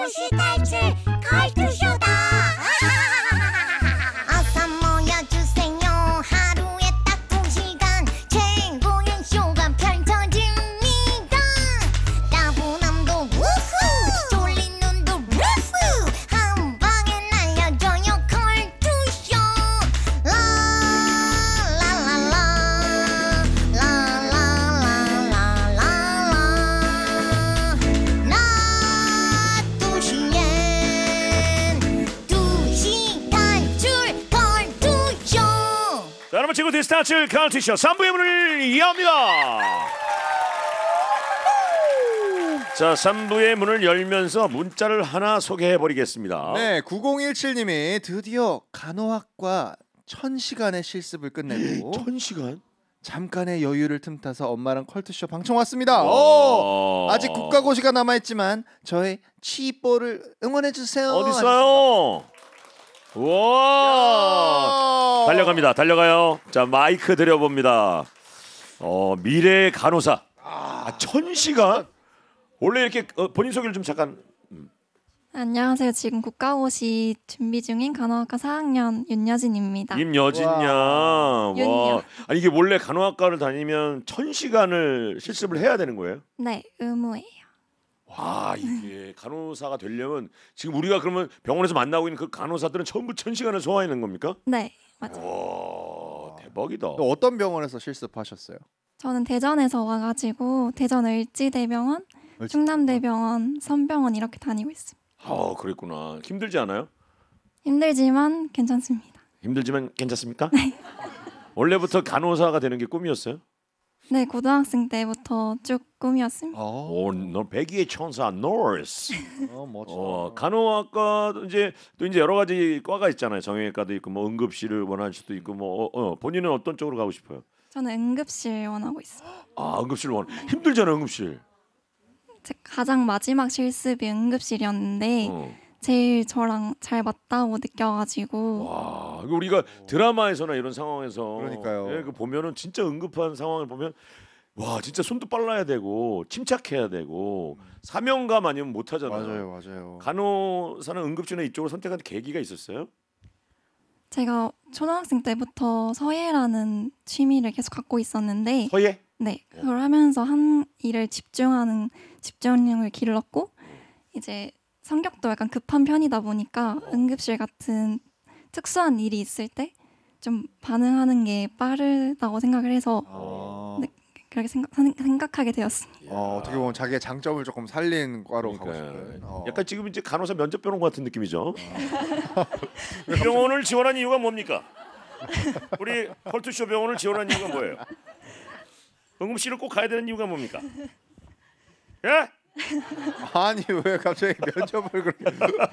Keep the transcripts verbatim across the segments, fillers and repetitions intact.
도시 탈출 컬투쇼다. 어서 모여주세요. 하루에 딱 두 시간 최고의 쇼가 펼쳐집니다. 따분함도 우후, 졸린 눈도 루후, 한 방에 날려줘요 컬투쇼. 라라라라 라라라라라라 나 도시엔 두시 탈출 컬투쇼. 자, 여러분 지금 도시 탈출 컬투쇼 삼 부의 문을 여합니다. 자, 삼 부의 문을 열면서 문자를 하나 소개해버리겠습니다. 네, 구공일칠님이 드디어 간호학과 천 시간의 실습을 끝내고 천 시간? 잠깐의 여유를 틈타서 엄마랑 컬투쇼 방청 왔습니다. 와. 오, 아직 국가고시가 남아있지만 저의 치뽀를 응원해주세요. 어딨어요? 와, 달려갑니다. 달려가요. 자, 마이크 드려봅니다. 어, 미래의 간호사. 아, 천 시간? 원래 이렇게 어, 본인 소개를 좀 잠깐. 안녕하세요. 지금 국가고시 준비 중인 간호학과 사 학년 윤여진입니다. 임여진 양. 와. 윤여. 아니 이게 원래 간호학과를 다니면 천 시간을 실습을 해야 되는 거예요? 네, 의무예요. 와, 이게 간호사가 되려면 지금 우리가 그러면 병원에서 만나고 있는 그 간호사들은 전부 천 시간을 소화해낸 겁니까? 네, 맞아요. 와, 대박이다. 또 어떤 병원에서 실습하셨어요? 저는 대전에서 와가지고 대전 을지대병원, 을지- 충남대병원, 선병원 이렇게 다니고 있습니다. 아, 그랬구나. 힘들지 않아요? 힘들지만 괜찮습니다. 힘들지만 괜찮습니까? 네. 원래부터 간호사가 되는 게 꿈이었어요? 네, 고등학생 때부터 쭉 꿈이었습니다. 어, 오, 너 백이의 천사 노스. 어 멋져. 어, 간호학과 이제 또 이제 여러 가지 과가 있잖아요. 정형외과도 있고 뭐 응급실을 원할 수도 있고 뭐 어, 어, 본인은 어떤 쪽으로 가고 싶어요? 저는 응급실 원하고 있어요. 아, 응급실 원. 힘들잖아요, 응급실. 제 가장 마지막 실습이 응급실이었는데 어. 제일 저랑 잘 맞다고 느껴가지고 와, 이거 우리가 드라마에서나 이런 상황에서 그러니까요. 예, 그 보면은 진짜 응급한 상황을 보면 와, 진짜 손도 빨라야 되고 침착해야 되고 사명감 아니면 못 하잖아요. 맞아요, 맞아요. 간호사는 응급실이나 이쪽을 선택한 계기가 있었어요? 제가 초등학생 때부터 서예라는 취미를 계속 갖고 있었는데 서예? 네, 그걸 하면서 한 일을 집중하는 집중력을 길렀고 이제 성격도 약간 급한 편이다 보니까 응급실 같은 특수한 일이 있을 때 좀 반응하는 게 빠르다고 생각을 해서 아, 네, 그렇게 생각, 생각하게 되었습니다. 어, 어떻게 보면 자기의 장점을 조금 살린 과로 가고 그러니까요. 싶은. 어. 약간 지금 이제 간호사 면접 병원 같은 느낌이죠. 이 병원을 지원한 이유가 뭡니까? 우리 컬투쇼 병원을 지원한 이유가 뭐예요? 응급실을 꼭 가야 되는 이유가 뭡니까? 예? 아니 왜 갑자기 면접을 그렇게?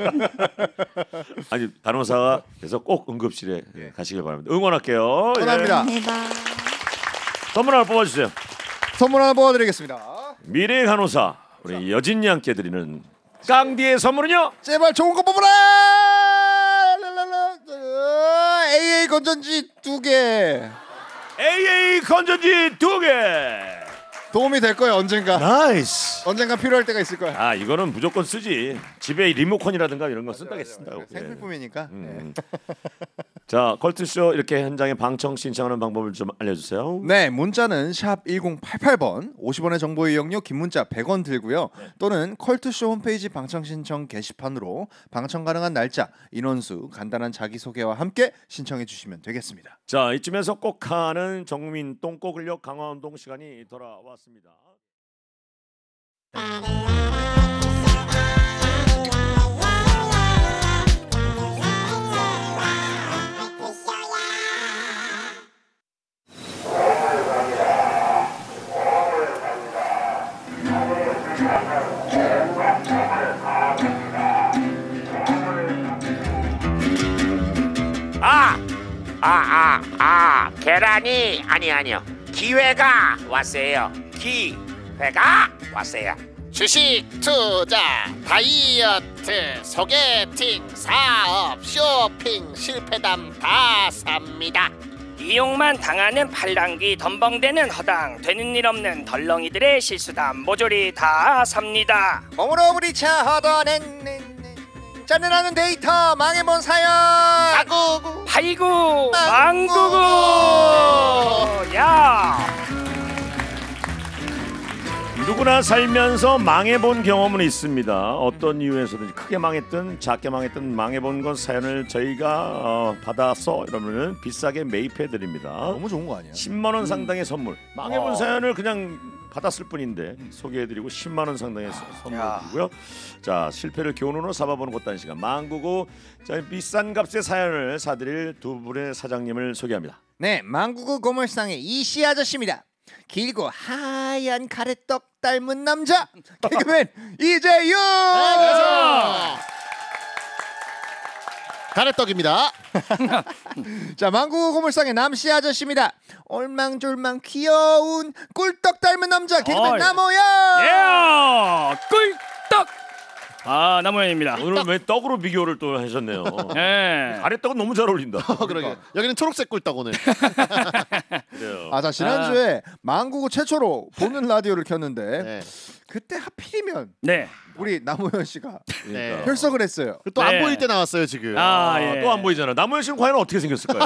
아니 간호사가 그래서 꼭 응급실에 예. 가시길 바랍니다. 응원할게요. 응원합니다. 감사합니다. 예. 선물 하나 뽑아주세요. 선물 하나 뽑아드리겠습니다. 미래의 간호사 우리 여진 양께 드리는 깡디의 선물은요? 제발 좋은 거 뽑아라! 랄랄라. 어, 에이에이 건전지 두 개. 에이에이 건전지 두 개. 도움이 될 거예요 언젠가. 나이스. 언젠가 필요할 때가 있을 거야. 아, 이거는 무조건 쓰지. 집에 리모컨이라든가 이런 거 쓴다고 쓴다고. 생필품이니까. 음. 자, 컬투쇼 이렇게 현장에 방청 신청하는 방법을 좀 알려주세요. 네, 문자는 샵 일공팔팔 번, 오십 원의 정보 이용료, 긴 문자 백 원 들고요. 또는 컬투쇼 홈페이지 방청 신청 게시판으로 방청 가능한 날짜, 인원수, 간단한 자기소개와 함께 신청해 주시면 되겠습니다. 자, 이쯤에서 꼭 하는 정민 똥꼬근력 강화운동 시간이 돌아왔습니다. 아! 아, 아, 아, 계란이 아니 아니요. 기회가 왔어요. 기회가 왔어요. 주식 투자, 다이어트, 소개팅, 사업, 쇼핑, 실패담 다 삽니다. 이용만 당하는 팔랑귀 덤벙대는 허당, 되는 일 없는 덜렁이들의 실수담 모조리 다 삽니다. 몸으로 부딪혀 얻어낸 짠내나는 데이터 망해본 사연. 아구 팔구 망구구. 야. 누구나 살면서 망해본 경험은 있습니다. 어떤 이유에서든지 크게 망했든 작게 망했든 망해본 것 사연을 저희가 어, 받아서 이러면은 비싸게 매입해 드립니다. 너무 좋은 거 아니야? 십만 원 상당의 선물. 망해본 어. 사연을 그냥 받았을 뿐인데 소개해드리고 십만 원 상당의 선물 드리고요. 자, 실패를 교훈으로 삼아보는 곳단 시간 망구구. 자, 비싼 값의 사연을 사드릴 두 분의 사장님을 소개합니다. 네, 망구구 고물상의 이씨 아저씨입니다. 길고 하얀 가래떡 닮은 남자 개그맨 이재윤. 가래떡입니다. 자, 망구구 고물상의 남씨 아저씨입니다. 얼망졸망 귀여운 꿀떡 닮은 남자 개그맨 어이. 남호연. 예. 꿀떡. 아, 남호연입니다. 오늘 왜 떡으로 비교를 또 하셨네요. 예. 아래떡은 너무 잘 어울린다. 그러게. 여기는 초록색 꿀떡 오늘. 그래요. 아, 자, 지난주에 망구구 최초로 보는 라디오를 켰는데 네. 그때 하필이면 네. 우리 남호연 씨가 네. 결석을 했어요. 또 안 네. 보일 때 나왔어요 지금. 아, 아, 예. 또 안 보이잖아. 남호연 씨는 과연 어떻게 생겼을까요?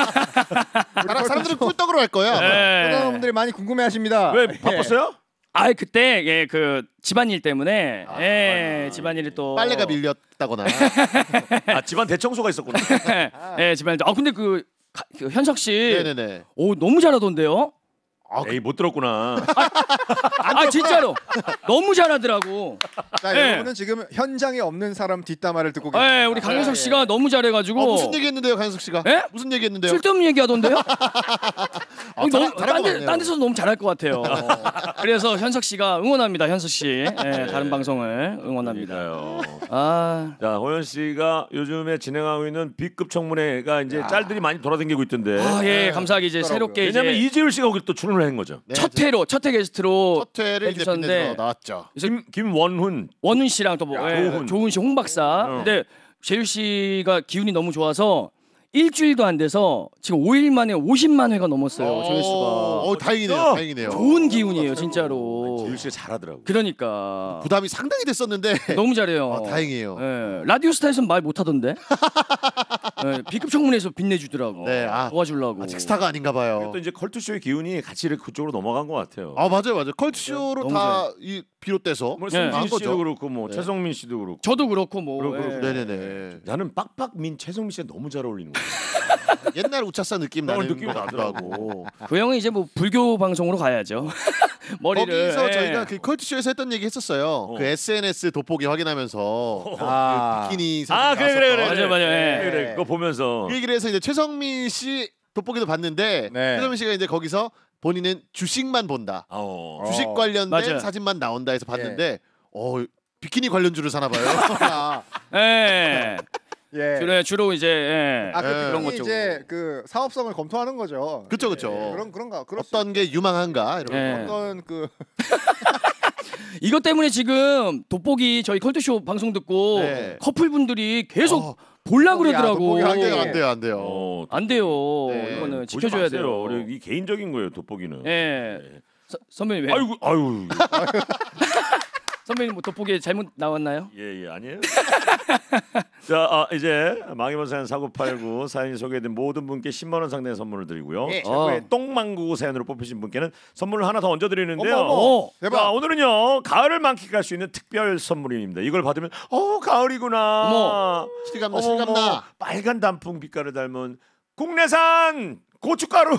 사람, 사람들은 꿀떡으로 할 거야. 아마. 예. 여러분들이 많이 궁금해하십니다. 왜 바빴어요? 아, 그때 예, 그 집안일 때문에 예, 집안일이 또 빨래가 밀렸다거나. 아, 집안 대청소가 있었구나. 예, 집안일. 아, 근데 그, 가- 그 현석 씨, 네네네. 오 너무 잘하던데요? 에이, 못 들었구나. 아, 진짜로 너무 잘하더라고. 자, 예. 여러분은 지금 현장에 없는 사람 뒷담화를 듣고 계십니다. 예, 우리 강현석 씨가 너무 잘해가지고. 어, 무슨 얘기했는데요, 강현석 씨가? 예? 무슨 얘기했는데요? 쓸데없는 얘기하던데요? 아, 어, 잘하- 너무 잘한 딴, 것 데, 같네요. 딴 데서도 너무 잘할 것 같아요. 그래서 현석 씨가 응원합니다, 현석 씨. 예, 다른 방송을 응원합니다. 그러니까요. 아, 자, 호연 씨가 요즘에 진행하고 있는 B급 청문회가 이제 짤들이 많이 돌아다니고 있던데. 아, 예, 감사하게 이제 그러더라고요. 새롭게 이제 왜냐면 이재율 씨가 거기 또 출연을 한 거죠. 네, 첫 회로 첫 회 게스트로 첫 회를 이제 해주셨는데 빛내서 나왔죠. 김 김원훈. 원훈 씨랑 또 뭐, 야, 예, 조훈. 조훈 씨, 홍 박사. 어. 근데 재율 씨가 기운이 너무 좋아서 일주일도 안 돼서 지금 오 일 만에 오십만 회가 넘었어요. 조회수가. 어, 다행이네요. 어. 다행이네요. 좋은 기운이에요, 진짜로. 재율 씨가 잘하더라고. 그러니까 부담이 상당히 됐었는데. 너무 잘해요. 아, 다행이에요. 예, 라디오 스타에서는 말 못하던데. 예, B급 청문회에서 빛내주더라고. 네, 아, 도와주려고. 아직 스타가 아닌가 봐요. 또 이제 컬투쇼의 기운이 같이 이렇게 그쪽으로 넘어간 것 같아요. 아, 맞아요, 맞아요. 컬투쇼로 너무 다 이 비롯돼서 뭐 네. 승진 한 씨도 거죠. 그렇고 뭐 네. 최성민 씨도 그렇고. 저도 그렇고 뭐. 그렇고, 예. 그렇고. 네네네. 나는 빡빡민 최성민 씨가 너무 잘 어울리는 거야. 옛날 우차사 느낌 어, 나는 느낌이 것 같기도 나더라고. 하고. 그 형은 이제 뭐 불교 방송으로 가야죠. 머리를. 거기서 예. 저희가 그 컬투쇼에서 했던 얘기 했었어요. 어. 그 에스엔에스 돋보기 확인하면서 아. 그 비키니 사진 아, 그래 그래 그래. 나왔었던. 맞아요, 맞아요. 그래, 예. 그래. 그거 보면서 그 얘기를 해서 이제 최성민 씨 돋보기도 봤는데 네. 최성민 씨가 이제 거기서 본인은 주식만 본다. 어. 주식 어. 관련된 맞아요. 사진만 나온다 해서 봤는데 어 비키니 관련주를 사나 봐요. 아, 예. 예. 주로, 주로 이제 예. 아, 그 예. 그런 그런 거 것 이제 그 사업성을 검토하는 거죠. 그쵸, 그쵸. 예, 그런 그런가 그런 어떤 게 유망한가 이런 예. 거. 어떤 그 이것 때문에 지금 돋보기 저희 컬투쇼 방송 듣고 네. 커플분들이 계속 어, 볼라 돋보기, 아, 그러더라고. 돋보기 안 한 돼요, 개. 안 돼요, 안 돼요. 어, 안 돼요. 네. 이거는 보지 지켜줘야 마세요. 돼요. 우리 이 개인적인 거예요, 돋보기는. 예. 서, 선배님 왜? 아이고, 아유. 선배님 뭐 돋보기 잘못 나왔나요? 예, 예, 아니에요. 자, 아, 이제 망해본 사연 사구팔구 사연이 소개된 모든 분께 십만 원 상당의 선물을 드리고요. 예. 최고의 어. 똥망구 사연으로 뽑히신 분께는 선물을 하나 더 얹어 드리는데요. 어머, 어머. 오. 대박. 자, 오늘은요 가을을 만끽할 수 있는 특별 선물입니다. 이걸 받으면 어 가을이구나. 어머. 실감나, 어머, 어머, 실감나. 빨간 단풍 빛깔을 닮은 국내산 고춧가루.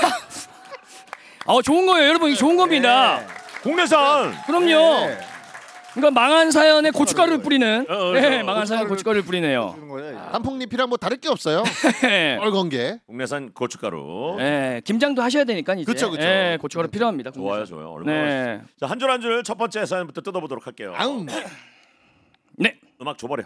아, 좋은 거예요, 여러분. 이게 좋은 겁니다. 국내산. 그럼요. 예. 그러니까 망한 사연에 고춧가루를 뿌리는. 어, 어, 네, 어, 망한 사연에 고춧가루를 뿌리네요. 주는 거예요. 단풍잎이랑 뭐 다를 게 없어요. 예. 빨간 게. 국내산 고춧가루. 예, 김장도 하셔야 되니까 이제. 그쵸, 그쵸. 예, 고춧가루 필요합니다. 좋아요, 국내산. 좋아요. 얼마나 맛있어요. 네. 자, 한 줄 한 줄 첫 번째 사연부터 뜯어보도록 할게요. 아웅. 네. 음악 줘버려.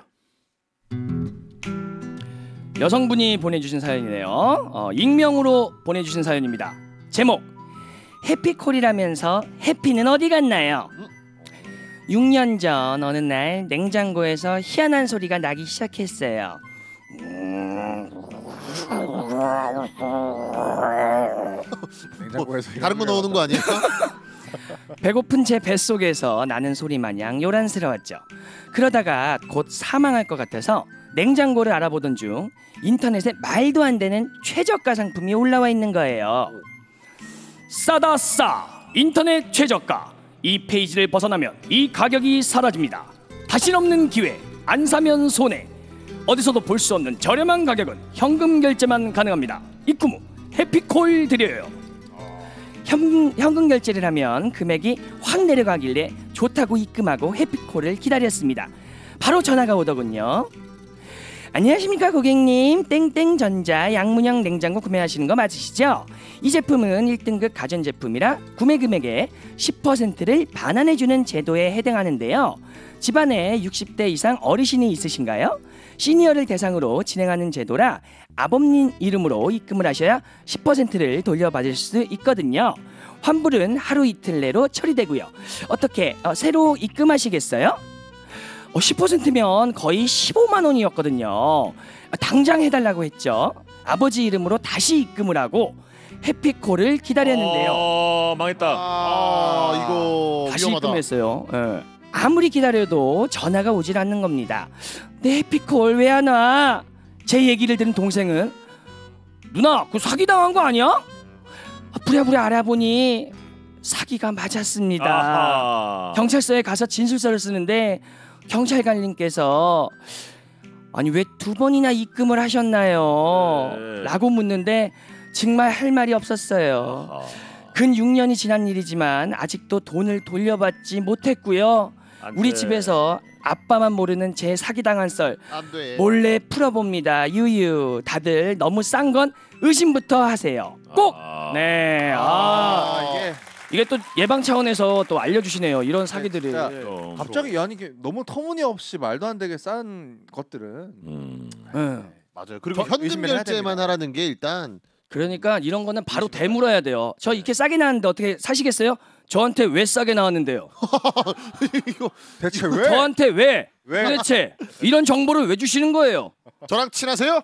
여성분이 보내주신 사연이네요. 어, 익명으로 보내주신 사연입니다. 제목 해피콜이라면서 해피는 어디 갔나요? 육 년 전 어느 날 냉장고에서 희한한 소리가 나기 시작했어요. 냉장고에서 다른 거 넣는 거 아니에요? 배고픈 제 뱃속에서 나는 소리 마냥 요란스러웠죠. 그러다가 곧 사망할 것 같아서 냉장고를 알아보던 중 인터넷에 말도 안 되는 최저가 상품이 올라와 있는 거예요. 싸다 싸 인터넷 최저가. 이 페이지를 벗어나면 이 가격이 사라집니다. 다신 없는 기회. 안 사면 손해. 어디서도 볼 수 없는 저렴한 가격은 현금 결제만 가능합니다. 입금 후 해피콜 드려요. 현, 현금 결제를 하면 금액이 확 내려가길래 좋다고 입금하고 해피콜을 기다렸습니다. 바로 전화가 오더군요. 안녕하십니까 고객님. 땡땡전자 양문형 냉장고 구매하시는 거 맞으시죠? 이 제품은 일 등급 가전제품이라 구매 금액의 십 퍼센트를 반환해주는 제도에 해당하는데요. 집안에 육십 대 이상 어르신이 있으신가요? 시니어를 대상으로 진행하는 제도라 아버님 이름으로 입금을 하셔야 십 퍼센트를 돌려받을 수 있거든요. 환불은 하루 이틀 내로 처리되고요. 어떻게 어, 새로 입금하시겠어요? 어, 십 퍼센트면 거의 십오만 원이었거든요. 당장 해달라고 했죠. 아버지 이름으로 다시 입금을 하고 해피콜을 기다렸는데요. 어, 망했다. 아, 이거 다시 위험하다. 입금했어요. 예. 아무리 기다려도 전화가 오질 않는 겁니다. 내 해피콜 왜 안 와? 제 얘기를 들은 동생은 누나 그 사기당한 거 아니야? 아, 부랴부랴 알아보니 사기가 맞았습니다. 아하. 경찰서에 가서 진술서를 쓰는데 경찰관님께서 아니 왜 두 번이나 입금을 하셨나요? 네. 라고 묻는데 정말 할 말이 없었어요. 아하. 근 육 년이 지난 일이지만 아직도 돈을 돌려받지 못했고요. 안 우리 돼. 집에서 아빠만 모르는 제 사기당한 썰 안 돼. 몰래 풀어봅니다. 유유. 다들 너무 싼 건 의심부터 하세요. 꼭. 아. 네. 아, 아, 이게 이게 또 예방 차원에서 또 알려주시네요. 이런 사기들을. 진짜 어, 갑자기 아니 이게 너무 터무니없이 말도 안 되게 싼 것들은 음. 응. 맞아요. 그리고 저- 현금 의심을 해야 결제만 됩니다. 하라는 게 일단 그러니까 이런 거는 바로 되물어야 돼요. 저 이렇게 싸게 나왔는데 어떻게 사시겠어요? 저한테 왜 싸게 나왔는데요? 이거 대체 왜? 저한테 왜? 왜? 도대체 이런 정보를 왜 주시는 거예요? 저랑 친하세요?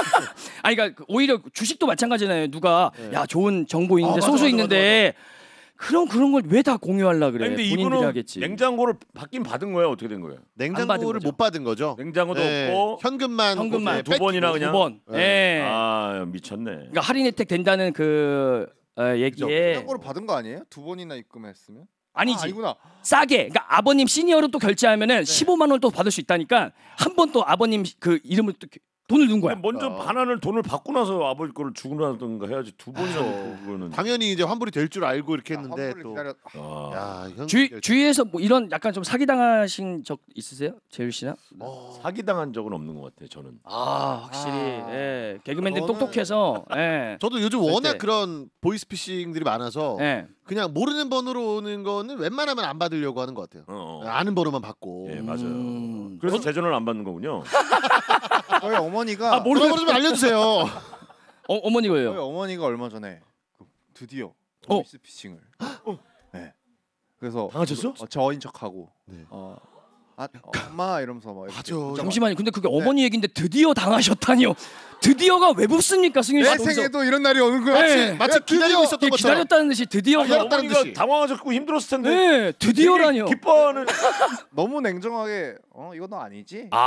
아니 그러니까 오히려 주식도 마찬가지잖아요. 누가 네. 야 좋은 정보 있는데 아, 맞아, 소수 맞아, 있는데 그런 그런 걸 왜 다 공유하려 그래? 근데 본인들이 이분은 하겠지. 냉장고를 받긴 받은 거예요? 어떻게 된 거예요? 냉장고를 거죠. 못 받은 거죠. 냉장고도 네. 없고 현금만 현금만 네, 두 번이나 뺏기고. 그냥 두 번. 네. 예. 아 미쳤네. 그러니까 할인 혜택 된다는 그 어, 얘기에 냉장고를 받은 거 아니에요? 두 번이나 입금했으면? 아니지. 아, 아니구나. 싸게. 그러니까 아버님 시니어로 또 결제하면은 십오만 원 또 받을 수 있다니까 한 번 또 아버님 그 이름을 또 돈을 넣은 거야. 근데 먼저 어. 반환을 돈을 받고 나서 아버지 거를 주고 나던가 해야지 두 번이나 넣고 그거는. 당연히 이제 환불이 될 줄 알고 이렇게 했는데 환불을 또 기다렸... 아. 야, 현금 주위 결제. 주위에서 뭐 이런 약간 좀 사기 당하신 적 있으세요, 재율 씨나? 어. 사기 당한 적은 없는 것 같아 저는. 아 확실히 아. 예. 개그맨들 저는- 똑똑해서 예. 저도 요즘 절대. 워낙 그런 보이스피싱들이 많아서 예. 그냥 모르는 번호로 오는 거는 웬만하면 안 받으려고 하는 것 같아요. 어, 어. 아는 번호만 받고. 예 맞아요. 음. 그래서 제 전화를 안 받는 거군요. 저희 어머니가 아, 모르는 번호 좀 알려주세요. 어, 어머니가 저희 왜요? 어머니가 얼마 전에 그 드디어 어. 보이스피싱을 네. 그래서 당하셨어? 어, 저인 척하고 네. 어, 아, 엄마 이러면서 막 이렇게 맞아. 문자가 잠시만요. 근데 그게 어머니 얘기인데 드디어 당하셨다니요. 드디어가 왜 붙습니까, 승윤 씨? 내 생에도 이런 날이 오는 거야. 네. 마치 기다리고 있었던 이게 것처럼. 기다렸다는 듯이 드디어. 아, 기다렸다는 어머니가 듯이. 당황하셨고 힘들었을 텐데. 네, 드디어라니요. 되게 기뻐하는. 너무 냉정하게 어 이거 너 아니지? 아,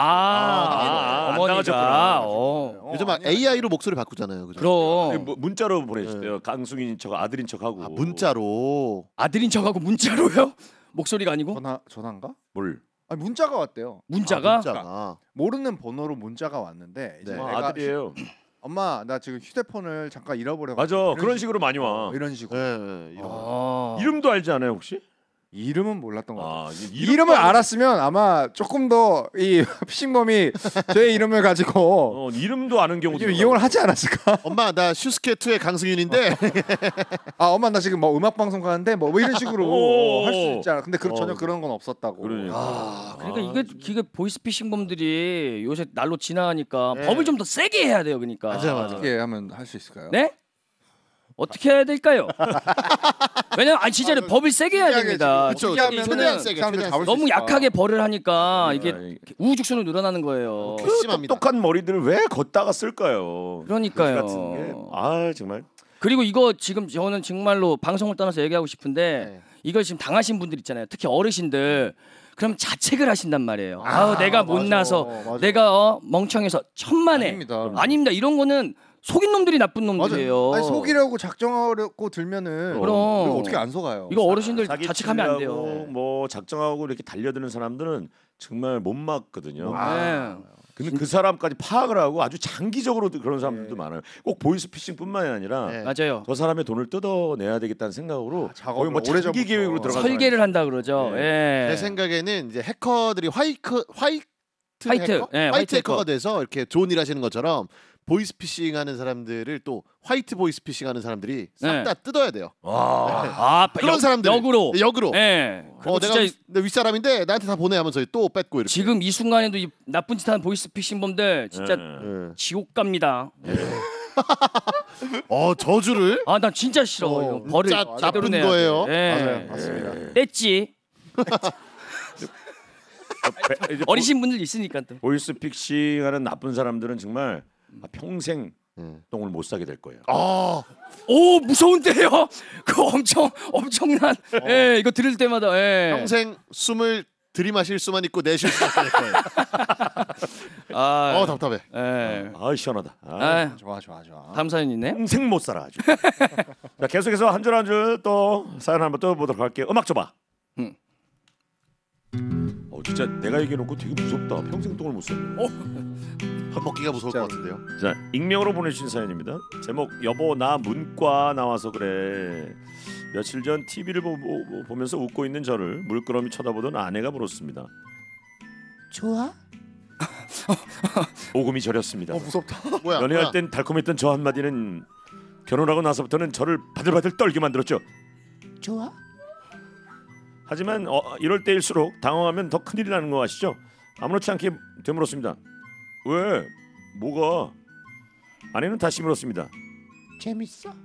아, 안 어머니가. 당하셨구나. 어. 어, 요즘 아니야. 에이아이로 목소리 바꾸잖아요. 그죠? 그럼 뭐 문자로 보내주세요. 강승인 척 아들인 척하고. 아, 문자로. 아들인 척하고 문자로요? 목소리가 아니고 전화 전화인가? 뭘? 아니 문자가 왔대요. 문자가. 아, 문자가. 모르는 번호로 문자가 왔는데 이제 네. 아, 내가 아들이에요. 엄마 나 지금 휴대폰을 잠깐 잃어버려. 맞아. 그런 식으로 많이 와. 이런 식으로. 네, 네, 이런. 아. 이름도 알지 않아요 혹시? 이름은 몰랐던 것 같아요. 아, 이- 이름을 아는- 알았으면 아마 조금 더 이 피싱범이 제 이름을 가지고 어, 이름도 아는 경우도 좀 있다고. 이용을 하지 않았을까? 엄마 나 슈스케 투의 강승윤인데 아 엄마 나 지금 뭐 음악 방송 가는데 뭐 이런 식으로 오. 할 수 있지 않아? 근데 그 어. 전혀 그런 건 없었다고. 그러니까. 아, 그러니까 아, 이게 이게 보이스피싱범들이 요새 날로 지나가니까 네. 법을 좀 더 세게 해야 돼요, 그러니까. 맞아요, 맞아요. 어떻게 하면 할 수 있을까요? 네? 어떻게 해야 될까요? 왜냐면 아 진짜로 아, 법을 세게 해야 진지하게 됩니다. 지금 그쵸, 어떻게 그쵸. 하면은 최대한 세게, 사람들 최대한 잡을 수 너무 있을까? 약하게 벌을 하니까 아, 이게 이- 우후죽순으로 늘어나는 거예요. 그 심합니다. 똑똑한 머리들을 왜 걷다가 쓸까요? 그러니까요. 그지 같은 게. 아 정말. 그리고 이거 지금 저는 정말로 방송을 떠나서 얘기하고 싶은데 네. 이걸 지금 당하신 분들 있잖아요. 특히 어르신들. 그럼 자책을 하신단 말이에요. 아우 내가 못나서 맞아, 맞아. 내가 어, 멍청해서 천만에 아닙니다. 아닙니다. 이런 거는 속인 놈들이 나쁜 놈들이에요. 아니, 속이려고 작정하려고 들면은 그럼. 이거 어떻게 안 속아요? 이거 어르신들 사기 자책하면 안 치려고 돼요. 뭐 작정하고 이렇게 달려드는 사람들은 정말 못 막거든요. 네. 근데 그 사람까지 파악을 하고 아주 장기적으로 그런 사람들도 네. 많아요. 꼭 보이스피싱뿐만이 아니라 네. 맞아요. 저 사람의 돈을 뜯어내야 되겠다는 생각으로 작업을 거의 뭐 오래전부터 장기 계획으로 들어가서 설계를 한다 그러죠. 네. 예. 제 생각에는 이제 해커들이 화이트 화이트 화이트, 해커? 예, 화이트 화이트 해커가 해커. 돼서 이렇게 좋은 일 하시는 것처럼 보이스피싱하는 사람들을 또 화이트 보이스피싱하는 사람들이 싹 네. 다 뜯어야 돼요. 아 그런 역- 사람들 역으로. 역으로. 예. 어, 그리고 내가 진짜 윗- 내 윗사람인데 나한테 다 보내 하면서 또 뺏고 이렇게. 지금 이 순간에도 이 나쁜 짓 하는 보이스피싱범들 진짜 네. 예. 지옥 갑니다. 어 저주를 아 난 진짜 싫어. 어, 이거 벌을 진짜 제대로 나쁜 내야 돼. 거예요. 예. 맞아요, 맞습니다. 냈지. 배- 이제 어리신 분들 있으니까 또. 보이스피싱하는 나쁜 사람들은 정말 평생 음. 똥을 못 싸게 될 거예요. 아 오 무서운데요? 그거 엄청 엄청난. 예 이거 들을 때마다. 예. 평생 숨을 들이마실 수만 있고 내쉴 수만 될 거예요. 아. 어 답답해. 예. 아 시원하다. 아, 아, 좋아 좋아 좋아. 다음 사연 있네. 평생 못 살아 아주. 자 계속해서 한 줄 한 줄 또 사연 한번 떠보도록 할게요. 음악 줘봐. 음. 어 진짜 내가 얘기해놓고 되게 무섭다. 평생 똥을 못 싸. 어? 밥 먹기가 무서울 진짜. 것 같은데요. 자 익명으로 보내주신 사연입니다. 제목 여보 나 문과 나와서 그래. 며칠 전 티비를 보, 보, 보면서 웃고 있는 저를 물끄러미 쳐다보던 아내가 물었습니다. 좋아? 오금이 저렸습니다. 어 무섭다. 뭐야? 연애할 뭐야? 땐 달콤했던 저 한마디는 결혼하고 나서부터는 저를 바들바들 떨게 만들었죠. 좋아? 하지만 어, 이럴 때일수록 당황하면 더 큰일이 나는 거 아시죠? 아무렇지 않게 되물었습니다. 왜? 뭐가? 아내는 다시 물었습니다. 재밌어?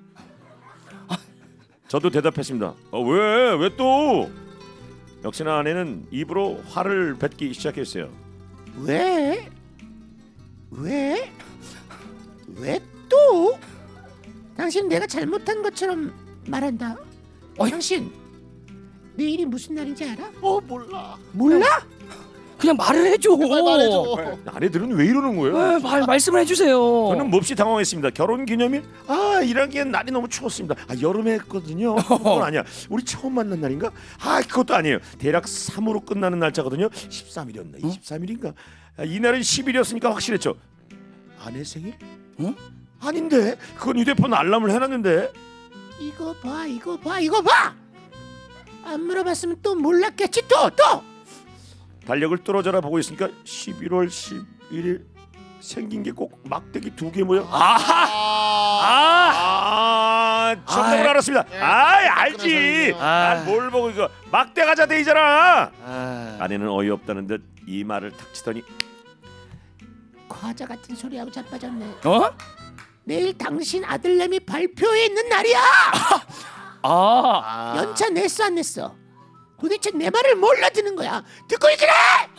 저도 대답했습니다. 어, 왜? 왜 또? 역시나 아내는 입으로 화를 뱉기 시작했어요. 왜? 왜? 왜 또? 당신 내가 잘못한 것처럼 말한다. 어이. 당신 내일이 무슨 날인지 알아? 어 몰라. 몰라? 그냥 말을 해줘. 빨리 말해줘. 아내들은 왜 이러는 거예요? 예, 말 말씀을 해주세요. 저는 몹시 당황했습니다. 결혼기념일? 아 일하기엔 날이 너무 추웠습니다. 아 여름에 했거든요. 그건 아니야. 우리 처음 만난 날인가? 아 그것도 아니에요. 대략 삼으로 끝나는 날짜거든요. 십삼 일이었나? 이십삼 일인가? 아, 이날은 십 일이었으니까 확실했죠. 아내 생일? 응? 아닌데 그건 휴대폰 알람을 해놨는데. 이거 봐, 이거 봐, 이거 봐. 안 물어봤으면 또 몰랐겠지 또 또. 달력을 뚫어져라 보고 있으니까 십일월 십일일 생긴 게 꼭 막대기 두 개 모여. 아하. 아. 아, 정답을 아, 알았습니다. 예, 아, 알지. 아. 난 뭘 보고 이거 막대 가자 데이잖아. 아. 아내는 어이없다는 듯 이 말을 탁 치더니 과자 같은 소리하고 자빠졌네. 어? 내일 당신 아들내미 발표회 있는 날이야. 아. 아. 연차 냈어 안 냈어? 도대체 내 말을 몰라 듣는 거야. 듣고 있기래.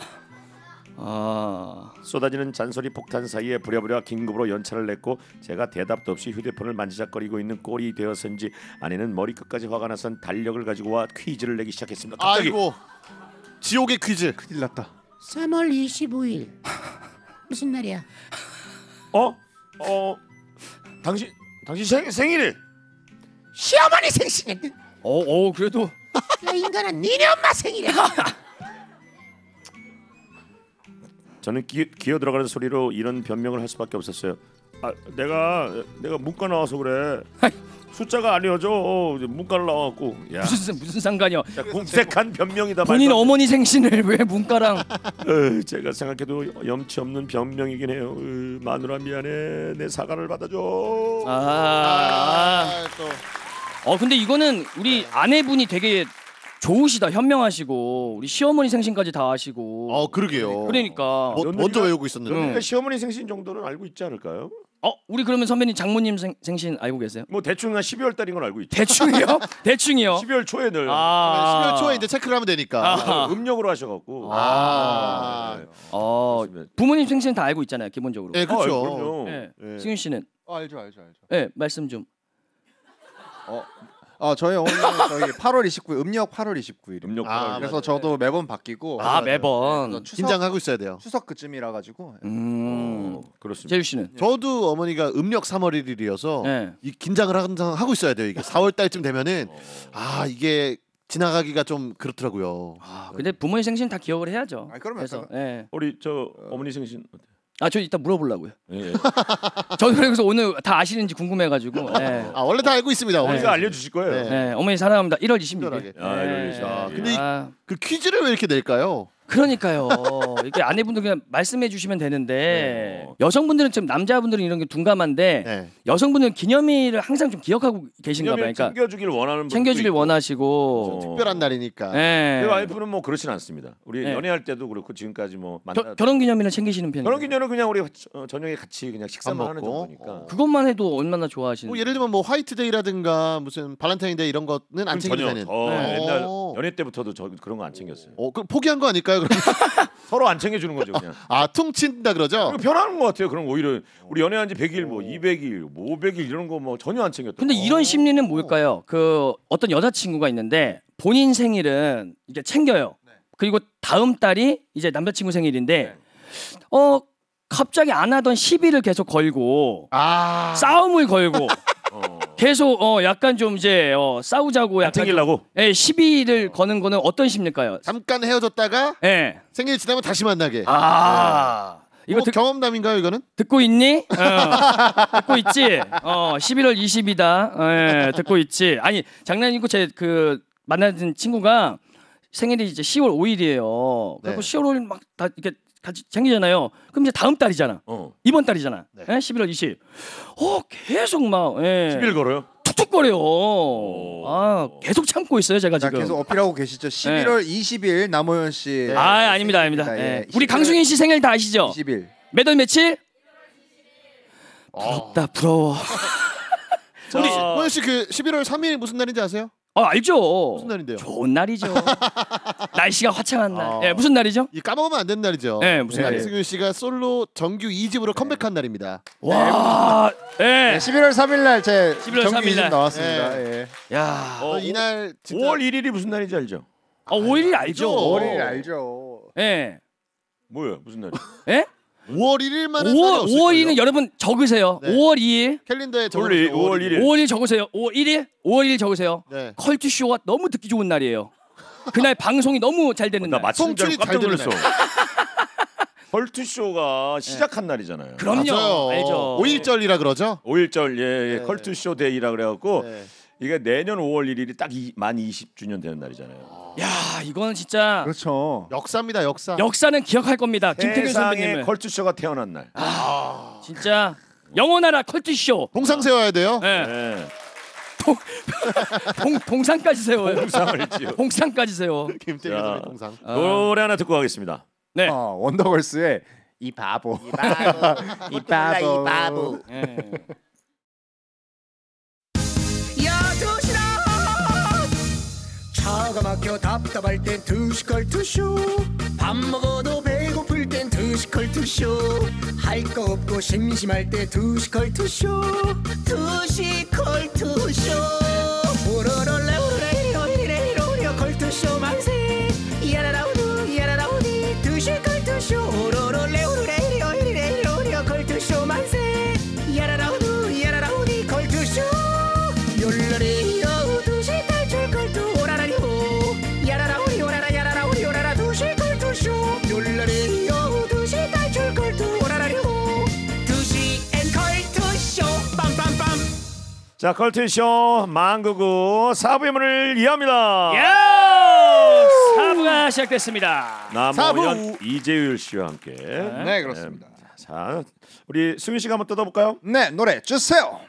아. 쏟아지는 잔소리 폭탄 사이에 부랴부랴 긴급으로 연차를 냈고 제가 대답도 없이 휴대폰을 만지작거리고 있는 꼴이 되어서인지 아내는 머리끝까지 화가 나선 달력을 가지고 와 퀴즈를 내기 시작했습니다. 갑자기 아이고 지옥의 퀴즈. 큰일 났다. 삼월 이십오일 무슨 날이야? 어? 어? 당신 당신 생, 생일이 시어머니 생신이야. 어, 어 그래도 야 인간아 니네 엄마 생일이야. 저는 기, 기어 들어가는 소리로 이런 변명을 할 수밖에 없었어요. 아, 내가 내가 문과 나와서 그래. 숫자가 아니어져. 문과를 나와갖고. 야, 무슨 무슨 상관이요? 진짜 궁색한 변명이다. 본인 말도 안 어머니 생신을 왜 문과랑? 돼. 에, 제가 생각해도 염치 없는 변명이긴 해요. 으, 마누라 미안해. 내 사과를 받아줘. 아. 아, 또. 어 근데 이거는 우리 아내분이 되게 좋으시다. 현명하시고 우리 시어머니 생신까지 다 아시고. 어 그러게요. 그러니까. 뭐, 먼저 외우고 있었는데. 응. 그러니까 시어머니 생신 정도는 알고 있지 않을까요? 어 우리 그러면 선배님 장모님 생, 생신 알고 계세요? 뭐 대충 한 십이월 달인 건 알고 있죠. 대충이요? 대충이요? 십이월 초에 늘 아. 십이월 초에 이제 체크를 하면 되니까. 아. 음력으로 하셔갖고. 아. 네. 어 부모님 생신 다 알고 있잖아요 기본적으로. 네, 그렇죠. 아, 그럼요. 네. 예. 승윤 씨는 어, 알죠 알죠 알죠. 네 말씀 좀. 어 어 저희 오늘 저희 팔월 이십구일 음력 팔월 이십구일. 음력 아, 팔월. 그래서 저도 매번 바뀌고 아, 매번. 그래서 추석, 긴장하고 있어야 돼요. 추석 그쯤이라 가지고 음. 어, 그렇습니다. 재유 씨는? 저도 어머니가 음력 삼월 일일이어서 네. 이 긴장을 항상 하고 있어야 돼요. 이게 사월 달쯤 되면은 아 이게 지나가기가 좀 그렇더라고요. 아, 근데 부모님 생신 다 기억을 해야죠. 아, 그럼요. 그래서 예. 우리 저 어머니 생신 어때요? 아, 저 이따 물어보려고요. 예, 예. 저는 그래서 오늘 다 아시는지 궁금해가지고. 예. 아 원래 다 알고 있습니다. 어머니가 어머니가 알려주실 거예요. 네. 네, 어머니 사랑합니다. 일월 이십육일. 특별하게. 아, 일월 이십육 일. 아, 근데 이- 아, 그 퀴즈를 왜 이렇게 낼까요? 그러니까요. 이렇게 아내분들 그냥 말씀해 주시면 되는데 네. 여성분들은 좀 남자분들은 이런 게 둔감한데 네. 여성분들은 기념일을 항상 좀 기억하고 계신가 봐요. 기념일 그러니까 챙겨주길 원하는 분도 챙겨주길 있고. 원하시고. 어. 특별한 날이니까. 예. 제 와이프는 뭐 그렇진 않습니다. 우리 네. 연애할 때도 그렇고 지금까지 뭐 만나 겨, 결혼 기념일은 챙기시는 편이에요. 결혼 기념일은 그냥 우리 어, 저녁에 같이 그냥 식사만 밥 하는 먹고. 정도니까. 어. 그것만 해도 얼마나 좋아하시는. 뭐 예를 들면 뭐 화이트데이라든가 무슨 발렌타인데이 이런 거는 안 그럼 챙겨도 전혀 되는. 어, 네. 옛날 어. 연애 때부터도 저 그런 거 안 챙겼어요. 어, 그럼 포기한 거 아닐까요? 그럼 서로 안 챙겨주는 거죠 그냥. 아 퉁친다 그러죠. 그리고 편한 것 같아요. 그런 거 오히려 우리 연애한 지 백 일, 뭐 이백 일, 뭐 오백 일 이런 거 뭐 전혀 안 챙겼다. 근데 이런 심리는 뭘까요? 그 어떤 여자친구가 있는데 본인 생일은 이게 챙겨요. 그리고 다음 달이 이제 남자친구 생일인데 어 갑자기 안 하던 시비를 계속 걸고 아 싸움을 걸고 어. 계속 어 약간 좀 이제 어 싸우자고 안 약간 좀, 챙기려고. 예, 시비를 거는 거는 어떤 심리일까요? 잠깐 헤어졌다가 예. 생일 지나면 다시 만나게. 아. 이거 뭐 듣, 경험담인가요 이거는? 듣고 있니? 어, 듣고 있지? 어, 십일월 이십이다. 예, 듣고 있지? 아니, 장난이고 제 그 만나는 친구가 생일이 이제 시월 오일이에요. 그리고 네. 시월 오일 막 다 이렇게 같이 챙기잖아요. 그럼 이제 다음 달이잖아. 어. 이번 달이잖아. 네. 예? 십일월 이십. 어, 계속 막 예. 십 일 걸어요? 툭툭거려. 아, 계속 참고 있어요, 제가 자 지금. 계속 어필하고 계시죠. 십일월 이십일 남호연 씨. 아, 아닙니다, 아닙니다. 예, 예. 이십일 우리 강승인 씨 생일 다 아시죠? 이십일. 몇 월 며칠? 부럽다, 부러워. 자, 우리 호연 씨그 십일월 삼일 무슨 날인지 아세요? 어, 알죠. 무슨 날인데요? 좋은 날이죠. 날씨가 화창한 날. 어. 예, 무슨 날이죠? 이 까먹으면 안 되는 날이죠. 네, 무슨 날이에요? 승윤 씨가 솔로 정규 이 집으로 컴백한 날입니다. 와, 예. 네, 십일월 삼일 날제 십일월 정규 삼일 이집 날. 나왔습니다. 예. 야, 어, 이날 진짜 오월 일일이 무슨 날인지 알죠? 아, 오일이 알죠. 오월일 알죠. 예. 뭐예요? 무슨 날? 예? 오월 일일만 한 날이 오월 없을걸요? 오월 일은 여러분 적으세요. 네. 오월 이일. 캘린더에 원래 적어놓으세요. 오월 일일. 오월 일 적으세요. 오월 일일. 오월 일 적으세요. 네. 컬투 쇼가 너무 듣기 좋은 날이에요. 그날 방송이 너무 잘 되는 나 날. 마침 줄 송출이 깜짝 잘 되는 놀랐어. 헐트 쇼가 시작한 날이잖아요. 그럼요. 맞아요. 알죠. 오일절이라 그러죠. 오일절 예, 예 네. 컬트 쇼 데이라 그래갖고 네. 이게 내년 오월 일일이 딱 이, 만 이십 주년 되는 날이잖아요. 야, 이건 진짜 그렇죠. 역사입니다, 역사. 역사는 기억할 겁니다. 김태균 세상에 선배님을. 컬트 쇼가 태어난 날. 진짜 영원하라 컬투 쇼. 동상 세워야 돼요. 예. 네. 동 동상까지 세워요. 동상을 지어. 동상까지 세워. 김태균 자. 선배 동상. 아. 노래 하나 듣고 가겠습니다. 네. 어, 원더걸스의 이 바보. 이 바보 이 바보. 이 바보 예. 차가 막혀 답답할 땐 투시컬투쇼 밥 먹어도 배고플 땐 투시컬투쇼 할 거 없고 심심할 때 투시컬투쇼 투시컬투쇼 오로롤라 오레이로 이레이로 이레 컬투쇼 만세 야라라우두 야라라우디 투시컬투쇼 오로롤라 오레이로 이레이로 이레 컬투쇼 만세 야라라우두 야라라우디 컬투쇼 욜라리 여우두시 탈출 컬투 오라라리호 야라라우리 오라라 야라라우리 오라라 두시 컬투쇼 욜라리 여우두시 탈출 컬투 오라라리호 두시 앤 컬투쇼 빰빰빰. 자, 컬트 쇼 만구구 사 부의 문을 여합니다. 야! 사부가 시작됐습니다. 남호연 이재율 씨와 함께. 네, 그렇습니다. 자, 우리 승윤 씨가 한번 뜯어볼까요? 네, 노래 주세요.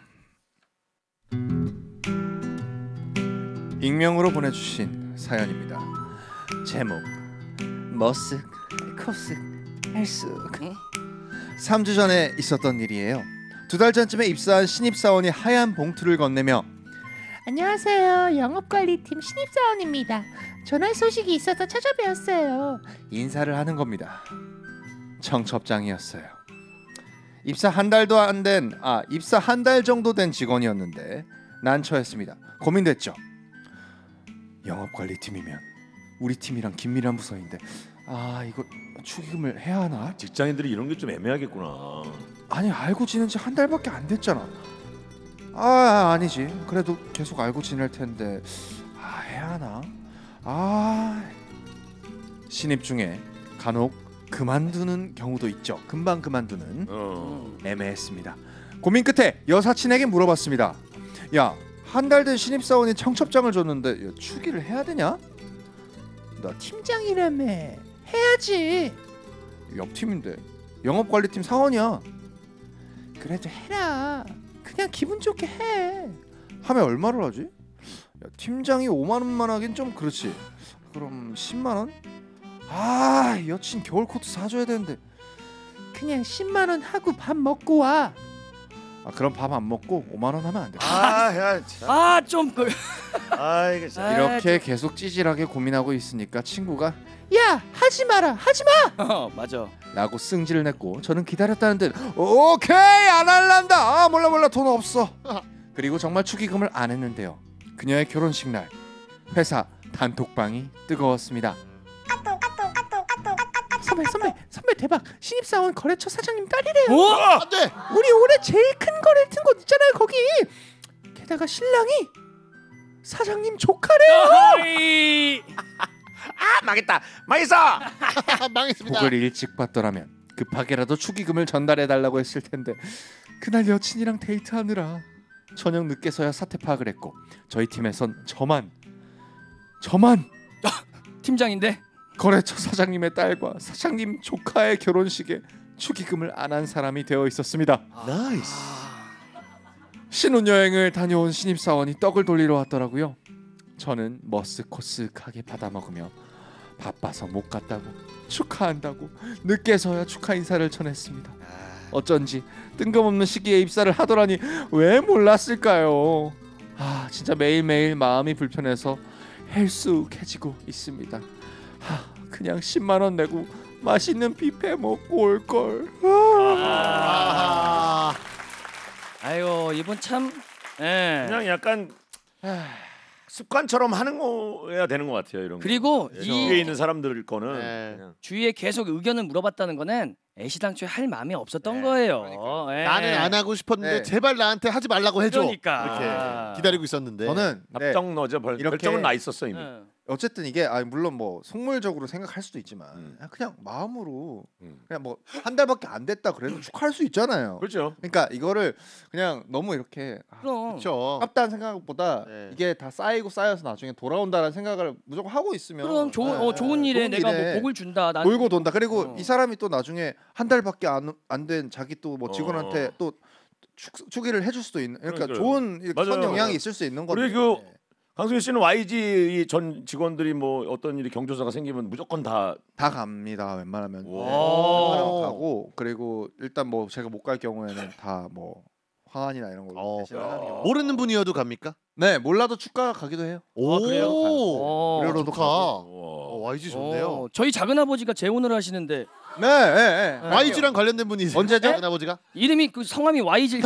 익명으로 보내주신 사연입니다. 제목 머쓱 코쓱 알쓱. 삼 주 전에 있었던 일이에요. 두 달 전쯤에 입사한 신입사원이 하얀 봉투를 건네며 안녕하세요. 영업관리팀 신입사원입니다. 전화 소식이 있어서 찾아뵈었어요. 인사를 하는 겁니다. 청첩장이었어요. 입사 한 달도 안 된, 아 입사 한 달 정도 된 직원이었는데 난처했습니다. 고민됐죠. 영업관리팀이면 우리 팀이랑 긴밀한 부서인데 아 이거 축의금을 해야 하나? 직장인들이 이런 게 좀 애매하겠구나. 아니 알고 지낸 지 한 달밖에 안 됐잖아. 아 아니지. 그래도 계속 알고 지낼 텐데 아 해야 하나? 아 신입 중에 간혹 그만두는 경우도 있죠. 금방 그만두는. 어. 애매했습니다. 고민 끝에 여사친에게 물어봤습니다. 야, 한 달 된 신입사원이 청첩장을 줬는데 야, 축의를 해야 되냐? 너 팀장이라며 해야지. 옆팀인데 영업관리팀 사원이야. 그래도 해라. 그냥 기분 좋게 해. 하면 얼마를 하지? 야, 팀장이 오만 원만 하긴 좀 그렇지. 그럼 십만 원? 아 여친 겨울 코트 사줘야 되는데 그냥 십만 원 하고 밥 먹고 와. 아 그럼 밥 안 먹고 오만 원 하면 안 돼. 아야 아좀 그... 아 이게 참. 아, 이렇게 계속 찌질하게 고민하고 있으니까 친구가 야 하지 마라 하지 마 어 맞아. 라고 승질을 냈고 저는 기다렸다는 듯 오케이 안 할란다. 아 몰라 몰라 돈 없어. 그리고 정말 축의금을 안 했는데요. 그녀의 결혼식 날 회사 단톡방이 뜨거웠습니다. 선배 선배 선배 대박. 신입사원 거래처 사장님 딸이래요. 어? 안돼. 우리 올해 제일 큰 거래 튼 곳 있잖아요 거기. 게다가 신랑이 사장님 조카래요. 어이. 아 망했다. 망했어. 망했습니다. 복을 일찍 받더라면 급하게라도 축의금을 전달해달라고 했을 텐데 그날 여친이랑 데이트하느라 저녁 늦게서야 사태 파악을 했고 저희 팀에선 저만 저만 팀장인데. 거래처 사장님의 딸과 사장님 조카의 결혼식에 축의금을 안 한 사람이 되어 있었습니다. 나이스. 신혼여행을 다녀온 신입사원이 떡을 돌리러 왔더라고요. 저는 머쓱코쓱하게 받아먹으며 바빠서 못 갔다고 축하한다고 늦게서야 축하 인사를 전했습니다. 어쩐지 뜬금없는 시기에 입사를 하더라니 왜 몰랐을까요? 아 진짜 매일매일 마음이 불편해서 헬쑥해지고 있습니다. 하, 그냥 십만 원 내고 맛있는 뷔페 먹고 올 걸. 아. 아이고 이분 참. 예. 그냥 약간 습관처럼 하는 거야 되는 것 같아요. 이런 거. 그리고 이 이 위에 있는 사람들 거는 네. 그냥. 주위에 계속 의견을 물어봤다는 거는 애시당초에 할 마음이 없었던 네, 거예요. 예. 나는 안 하고 싶었는데 네. 제발 나한테 하지 말라고 해줘. 그러니까. 이렇게 아. 기다리고 있었는데. 저는 네, 답정 너죠. 벌, 이렇게- 결정은 나 있었어 이미. 예. 어쨌든 이게 아 물론 뭐 속물적으로 생각할 수도 있지만 음. 그냥 마음으로 음. 그냥 뭐 한 달밖에 안 됐다 그래도 축하할 수 있잖아요. 그렇죠. 그러니까 이거를 그냥 너무 이렇게 아, 그럼. 그렇죠. 아깝다는 생각보다 네. 이게 다 쌓이고 쌓여서 나중에 돌아온다는 생각을 무조건 하고 있으면 그럼 좋은 네, 어, 좋은 일에 좋은 내가 일에 뭐 복을 준다. 난 돌고 돈다. 그리고 어. 이 사람이 또 나중에 한 달밖에 안 안 된 자기 또 뭐 직원한테 어. 또 축, 축의를 해줄 수도 있는 그러니까 그러니까요. 좋은 이렇게 맞아요. 선 영향이 있을 수 있는 건데. 우리 그 강승희 씨는 와이지 전 직원들이 뭐 어떤 일이 경조사가 생기면 무조건 다 다 갑니다. 웬만하면 오. 웬만하면 가고 그리고 일단 뭐 제가 못 갈 경우에는 다 뭐 화환이나 이런 거 어. 대신을 하는 경우. 모르는 분이어도 갑니까? 네 몰라도 축가 가기도 해요. 오, 그래요? 어. 그래로도 좋다. 가고. 어, 와이지 좋네요. 어, 저희 작은 아버지가 재혼을 하시는데 네, 네, 네. 와이지랑 관련된 분이 언제죠? 작은 아버지가? 이름이 그 성함이 와이지.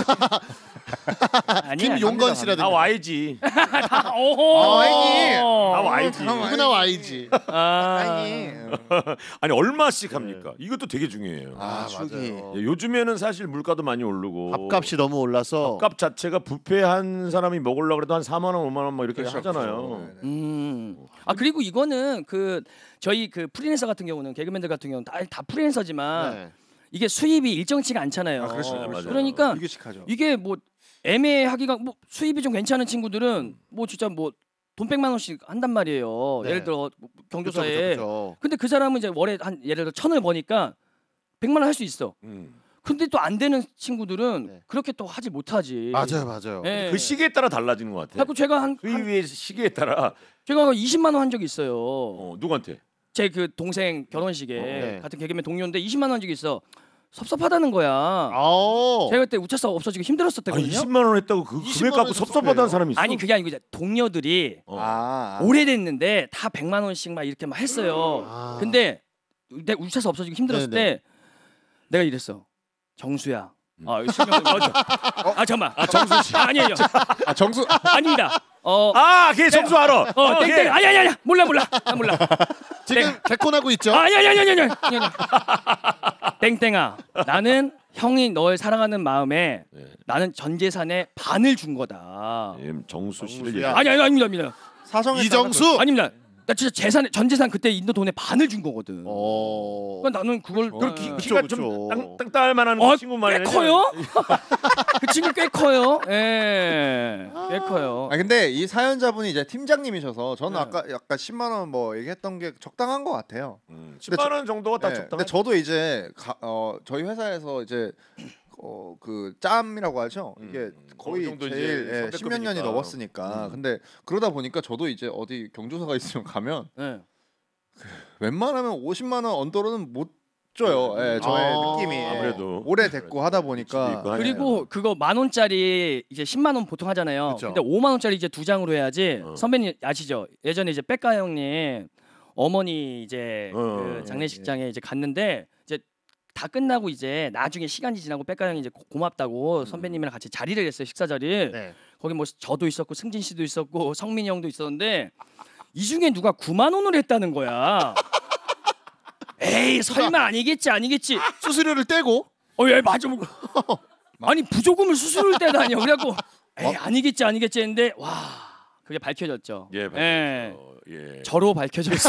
아니야. 김용건 씨라든가. 다 와이지. 오호. 아, 와이지. 다 와이지. 누구나 와이지. 아. 아니. 아니 얼마씩 합니까? 이것도 되게 중요해요. 아, 아, 축이. 맞아요. 예, 요즘에는 사실 물가도 많이 오르고 밥값이 너무 올라서 밥값 자체가 뷔페 한 사람이 먹으려고 그래도 한 사만 원, 오만 원 뭐 이렇게 그렇죠, 하잖아요. 그렇죠. 네, 네. 음. 아 그리고 이거는 그 저희 그 프리랜서 같은 경우는 개그맨들 같은 경우는 다, 다 프리랜서지만 네. 이게 수입이 일정치가 않잖아요. 아, 그렇죠. 네, 그렇죠. 그러니까 이규식하죠. 이게 뭐 애매하기가 뭐 수입이 좀 괜찮은 친구들은 뭐 진짜 뭐 돈 백만 원씩 한단 말이에요. 네. 예를 들어 경조사에. 그쵸, 그쵸, 근데 그 사람은 이제 월에 한 예를 들어 천을 버니까 백만 원 할 수 있어. 음. 근데 또 안 되는 친구들은 네. 그렇게 또 하지 못하지. 그쵸. 맞아요, 맞아요. 예. 그 시기에 따라 달라지는 것 같아. 그래갖고 제가 한, 그 한 위에 시기에 따라 제가 이십만 원 한 적이 있어요. 어, 누구한테? 제 그 동생 결혼식에 네. 같은 개그맨 동료인데 이십만 원 한 적이 있어. 섭섭하다는 거야. 아오. 제가 그때 우차사 없어지고 아, 힘들었었거든요. 이십만 원 했다고 그 이십만 금액 갖고 원은 섭섭하다는 섭섭해요. 사람이 있어? 아니 그게 아니고 이제 동료들이 어. 아, 아. 오래됐는데 다 백만 원씩 막 이렇게 막 했어요. 아. 근데 내 우차사 없어지고 힘들었을 네네. 때 내가 이랬어. 정수야, 아 실명 맞아. 아 잠만. 아 정수 씨. 아, 아니에요. 아 정수 아닙니다. 어. 아, 걔 정수 알아. 어, 어, 땡땡. 걔. 아니 아니 아니. 몰라 몰라. 나 몰라. 지금 개콘하고 있죠? 아, 아니 아니 아니 아니. 아니. 땡땡아. 나는 형이 널 사랑하는 마음에 네. 나는 전 재산의 반을 준 거다. 예, 정수 씨를 정수야. 얘기- 아니 아니 아닙니다. 아닙니다. 사정했다가 이정수. 아닙니다. 나 진짜 재산 전 재산 그때 있는 돈의 반을 준 거거든. 어. 그러니까 나는 그걸 어. 그렇게 그쵸, 키가 그쵸. 좀 땅, 땅딸 만한 어, 그 친구 말이야. 꽤 커요? 그 친구 꽤 커요. 예, 꽤 커요. 아 근데 이 사연자분이 이제 팀장님이셔서 저는 네. 아까 약간 십만 원 뭐 얘기했던 게 적당한 것 같아요. 음, 십만 원 정도가 딱 네, 적당해. 근데 저도 이제 가, 어 저희 회사에서 이제 어 그 짬이라고 하죠. 이게 음, 거의 어느 정도 이제 제일 예, 선배급이니까. 십몇 년이 넘었으니까. 음. 근데 그러다 보니까 저도 이제 어디 경조사가 있으면 가면 예. 웬만하면 오십만 원 언더로는 못 줘요. 예, 저의 아, 느낌이 예. 아무래도. 오래됐고 하다 집이 보니까 있고 하니까. 그리고 그거 만 원짜리 이제 십만 원 보통 하잖아요. 그쵸. 근데 오만 원짜리 이제 두 장으로 해야지. 어. 선배님 아시죠? 예전에 이제 백가 형님 어머니 이제 어, 그 예, 장례식장에 이제 갔는데 이제 다 끝나고 이제 나중에 시간이 지나고 백가 형이 이제 고- 고맙다고 선배님이랑 같이 자리를 했어요. 식사 자리. 네. 거기 뭐 저도 있었고 승진 씨도 있었고 성민이 형도 있었는데 이 중에 누가 구만 원을 했다는 거야. 에이 설마 아니겠지 아니겠지. 수수료를 떼고 어예 맞아. 뭐. 아니 부조금을 수수료를 떼다니요. 그래갖고 에이 아니겠지 아니겠지 했는데 와 그게 밝혀졌죠. 예, 예. 밝혔죠. 예. 저로 밝혀졌어요.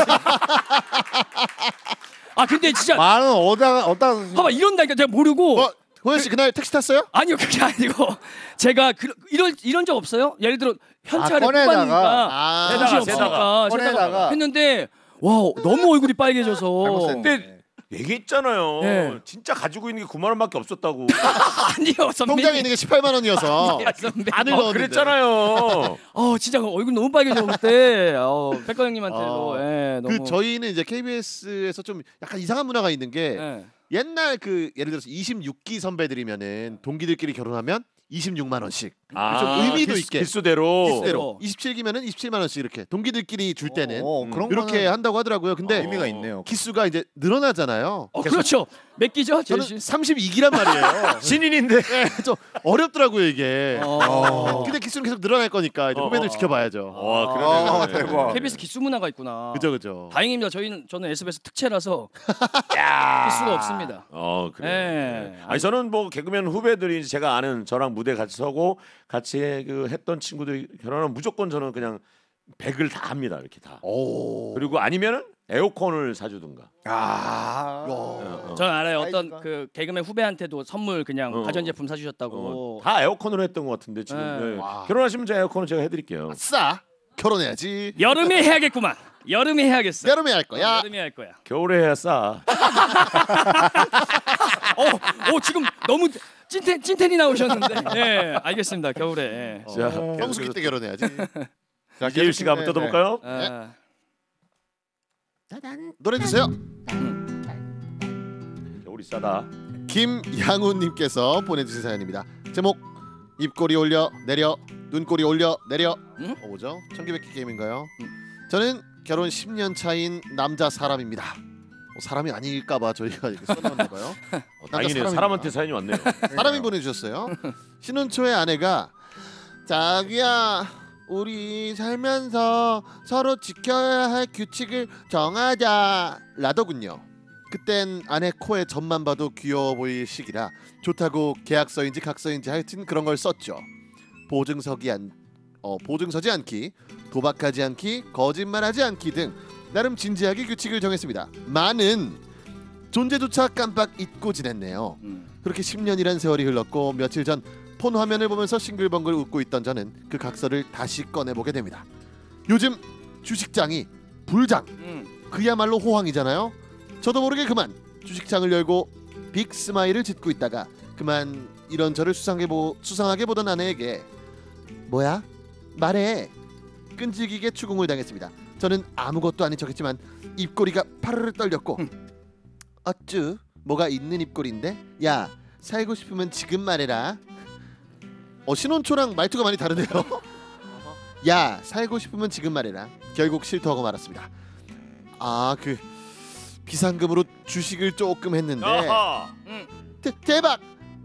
아 근데 진짜 만원 어디다가 어디다 봐봐 이런다니까 내가 모르고 어, 호연 씨 그날 택시 탔어요? 아니요 그게 아니고 제가 그, 이런 이런 적 없어요? 예를 들어 현찰을 아, 꺼내다가. 뽑았으니까 아, 정신이 세다가, 없으니까 꺼내다가. 세다가 했는데 와 너무 얼굴이 빨개져서 잘못했네. 얘기했잖아요. 네. 진짜 가지고 있는 게 구만 원밖에 없었다고. 아니요 선배님. 통장에 있는 게 십팔만 원이어서 아니야, 선배님. 안을 아, 넣었는데. 그랬잖아요. 어 진짜 얼굴 너무 빨개져 그때. 어, 백가 형님한테도 아, 예, 너무. 그 저희는 이제 케이비에스에서 좀 약간 이상한 문화가 있는 게 예. 옛날 그 예를 들어서 이십육 기 선배들이면은 동기들끼리 결혼하면 이십육만 원씩 아, 좀 의미도 기수- 있게. 기수대로. 기수대로 이십칠 기면은 이십칠만 원씩 이렇게 동기들끼리 줄 때는 어, 음, 그런 이렇게 거는 한다고 하더라고요. 근데 의미가 있네요. 기수가 이제 늘어나잖아요. 어 그렇죠. 몇 기죠? 제일 저는 시- 삼십이 기란 말이에요. 신인인데. 네, 좀 어렵더라고요 이게. 어. 근데 기수는 계속 늘어날 거니까 이제 어, 후배들 어. 지켜봐야죠. 와, 아, 그러네. 대박. 케이비에스 기수 문화가 있구나. 그죠 그죠. 다행입니다. 저희는 저는 에스비에스 특채라서 기수가 없습니다. 어, 그래. 예. 아니 저는 뭐 개그맨 후배들이 제가 아는 저랑 무대 같이 서고 같이 그 했던 친구들이 결혼하면 무조건 저는 그냥 백을 다 합니다. 이렇게 다. 오. 그리고 아니면은 에어컨을 사주든가. 아. 어, 어. 저는 알아요. 어떤 사이즈가. 그 개그맨 후배한테도 선물 그냥 어. 가전제품 사주셨다고. 어, 다 에어컨으로 했던 것 같은데 지금 네. 예. 와. 결혼하시면 제가 에어컨을 제가 해드릴게요. 아싸. 결혼해야지. 여름에 해야겠구만. 여름에 해야겠어. 여름에 할 거야. 여름에 할 거야. 겨울에 해야 싸. 어, 어 지금 너무 찐텐 찐텐이 나오셨는데. 예, 알겠습니다. 겨울에. 예. 자, 성수기 때 결혼해야지. 자, 이재율 씨가 한번 네, 뜯어볼까요? 아, 노래 주세요. 겨울이 싸다. 김양훈님께서 보내주신 사연입니다. 제목 입꼬리 올려 내려 눈꼬리 올려 내려. 응? 어, 뭐죠? 청기백기 게임인가요? 저는 결혼 십 년 차인 남자 사람입니다. 어, 사람이 아닐까봐 저희가 이렇게 써놨나 봐요. 어, 남자 다행이네요. 사람입니다. 사람한테 사연이 왔네요. 사람이 보내주셨어요. 신혼 초에 아내가 자기야 우리 살면서 서로 지켜야 할 규칙을 정하자 라더군요. 그땐 아내 코에 점만 봐도 귀여워 보일 시기라 좋다고 계약서인지 각서인지 하여튼 그런 걸 썼죠. 보증서기 안, 어, 보증서지 않기, 도박하지 않기, 거짓말하지 않기 등 나름 진지하게 규칙을 정했습니다. 많은 존재조차 깜빡 잊고 지냈네요. 음. 그렇게 십 년이란 세월이 흘렀고 며칠 전 폰 화면을 보면서 싱글벙글 웃고 있던 저는 그 각서를 다시 꺼내보게 됩니다. 요즘 주식장이 불장, 음. 그야말로 호황이잖아요. 저도 모르게 그만 주식창을 열고 빅 스마일을 짓고 있다가 그만 이런 저를 수상하게, 보, 수상하게 보던 아내에게 뭐야? 말해. 끈질기게 추궁을 당했습니다. 저는 아무것도 아닌 척했지만 입꼬리가 파르르 떨렸고 어쭈 뭐가 있는 입꼬리인데? 야 살고 싶으면 지금 말해라. 어 신혼초랑 말투가 많이 다르네요. 야 살고 싶으면 지금 말해라. 결국 실토하고 말았습니다. 아 그 비상금으로 주식을 조금 했는데 아하. 음. 대, 대박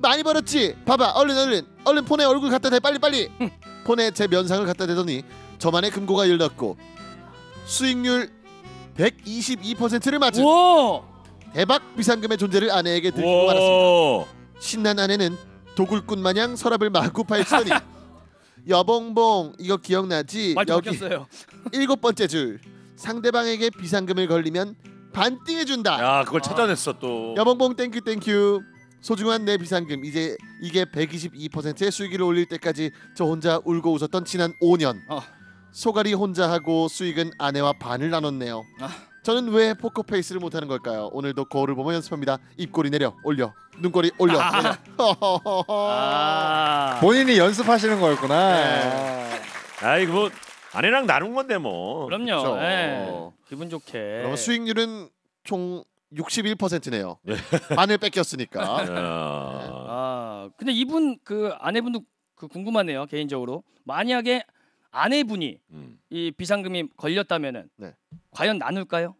많이 벌었지. 봐봐, 얼른 얼른 얼른 폰에 얼굴 갖다 대, 빨리 빨리. 폰에 제 면상을 갖다 대더니 저만의 금고가 열렸고 수익률 백이십이 퍼센트를 맞은 와. 대박 비상금의 존재를 아내에게 들키고 말았습니다. 신난 아내는 도굴꾼 마냥 서랍을 마구 파헤치더니 여봉봉 이거 기억나지? 말도 여기 바뀌었어요. 일곱 번째 줄 상대방에게 비상금을 걸리면 반띵해 준다. 야 그걸 찾아냈어 또. 여봉봉 땡큐 땡큐. 소중한 내 비상금 이제 이게 백이십이 퍼센트의 수익을 올릴 때까지 저 혼자 울고 웃었던 지난 오 년. 어. 소갈이 혼자 하고 수익은 아내와 반을 나눴네요. 아. 저는 왜 포커페이스를 못하는 걸까요? 오늘도 거울을 보며 연습합니다. 입꼬리 내려 올려 눈꼬리 올려. 아. 아. 본인이 연습하시는 거였구나. 네. 아이 뭐 아내랑 나눈 건데 뭐. 그럼요. 그렇죠. 예. 기분 좋게. 그럼 수익률은 총 육십일 퍼센트네요. 반을 뺏겼으니까. 야. 아, 근데 이분 그 아내분도 그 궁금하네요. 개인적으로. 만약에 아내분이 음. 이 비상금이 걸렸다면은 네. 과연 나눌까요?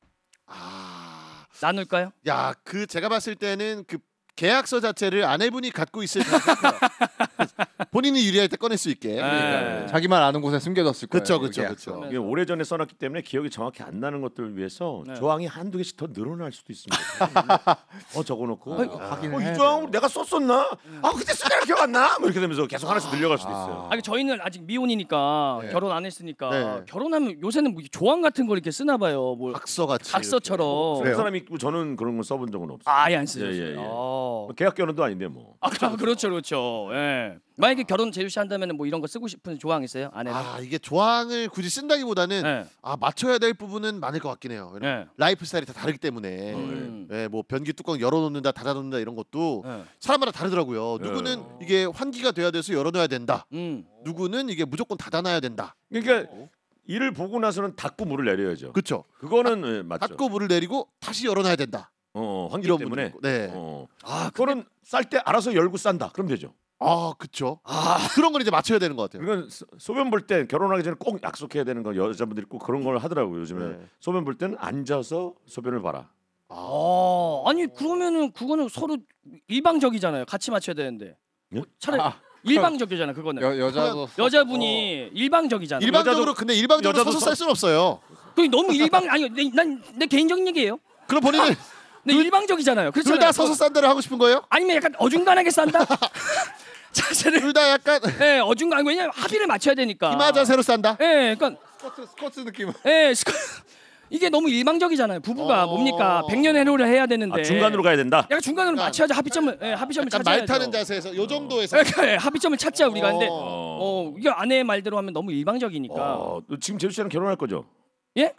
아, 나눌까요? 야, 그 제가 봤을 때는 그 계약서 자체를 아내분이 갖고 있을 가능성이 본인이 유리할 때 꺼낼 수 있게. 네. 자기만 아는 곳에 숨겨뒀을 거예요. 그쵸, 그쵸, 계약서. 그쵸. 이게 오래전에 써놨기 때문에 기억이 정확히 안 나는 것들을 위해서 네. 조항이 한두 개씩 더 늘어날 수도 있습니다. 어 적어놓고 아, 어, 확인을 이 해야 조항을 내가 썼었나? 아 그때 쓰니까 기억 안 나? 뭐 이렇게 되면서 계속 하나씩 늘려갈 수도 있어요. 아니 저희는 아직 미혼이니까 네. 결혼 안 했으니까 네. 결혼하면 요새는 뭐 조항 같은 걸 이렇게 쓰나 봐요. 뭐 각서 같이. 각서처럼. 그래요? 사람이 있고 저는 그런 걸 써본 적은 없어요. 아예 안 쓰죠. 예, 예, 예. 어. 계약 결혼도 아닌데 뭐. 아 그렇죠, 그렇죠. 예. 만약에 결혼 제주 씨 한다면 뭐 이런 거 쓰고 싶은 조항 있어요? 아내랑? 아, 이게 조항을 굳이 쓴다기보다는 예. 아 맞춰야 될 부분은 많을 것 같긴 해요. 예. 라이프 스타일이 다 다르기 때문에. 음. 예, 뭐 변기 뚜껑 열어놓는다 닫아놓는다 이런 것도 예. 사람마다 다르더라고요. 누구는 이게 환기가 돼야 돼서 열어놔야 된다. 음. 누구는 이게 무조건 닫아놔야 된다. 그러니까 일을 보고 나서는 닫고 물을 내려야죠. 그렇죠. 그거는 예, 맞죠. 닫고 물을 내리고 다시 열어놔야 된다. 어, 환기 이런 때문에. 분들. 네. 어. 아, 그거는 쌀 때 알아서 열고 싼다. 그럼 되죠. 아, 그렇죠. 아, 그런 걸 이제 맞춰야 되는 것 같아요. 그건 소- 소변 볼 때 결혼하기 전에 꼭 약속해야 되는 건 여자분들이 꼭 그런 걸 하더라고요. 요즘에 네. 소변 볼 때는 앉아서 소변을 봐라. 어, 아니 그러면은 그거는 서로 일방적이잖아요. 같이 맞춰야 되는데. 예? 차라리 아, 일방적이잖아 그거는. 여, 여자도 여자분이 일방적이잖아. 일방적으로 근데 일방적으로 여자도 서서 서- 쌀 수는 없어요. 그게 너무 일방 아니 난 내 개인적인 얘기예요. 그럼 본인은 근데 일방적이잖아요. 둘 그렇잖아요. 다 서서 싼다를 하고 싶은 거예요? 아니면 약간 어중간하게 싼다. 자세를 둘 다 약간 예, 어중간 왜냐면 합의를 맞춰야 되니까. 이마 자세로 싼다. 예, 그러니까 스쿼트 스쿼트 느낌. 예, 스쿼- 이게 너무 일방적이잖아요. 부부가 어. 뭡니까? 백년 해로를 해야 되는데. 아, 중간으로 가야 된다. 약간 중간으로 그러니까 맞춰야지 합의점을 예, 합의점을 약간 찾아야죠. 말 타는 자세에서 요 정도에서 그러니까 예, 합의점을 찾자 우리가. 근데 어. 어, 이게 아내의 말대로 하면 너무 일방적이니까. 어, 너 지금 제주 씨랑 결혼할 거죠? 예?